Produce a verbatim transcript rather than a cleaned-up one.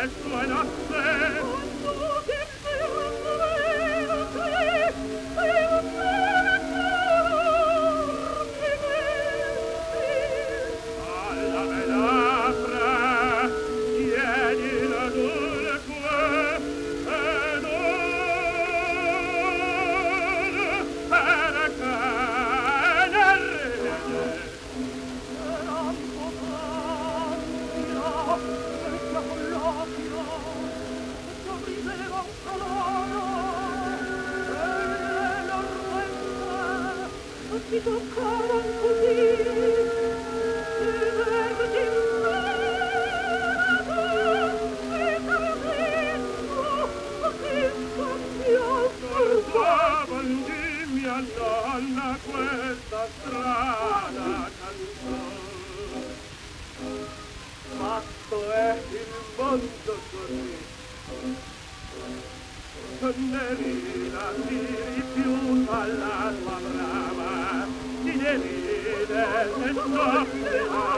le sue nozze. Alla menafra, chiedi la dunque, ed ora, perché nel rete. Era un po' pagina, vecchia coll'aquila, sorrideva un coloro, e l'orrente si toccavan così. Dimmi a donna questa strana canzone. Fatto è il mondo così, Nerina si rifiuta la tua brava, si divide se soffrirà.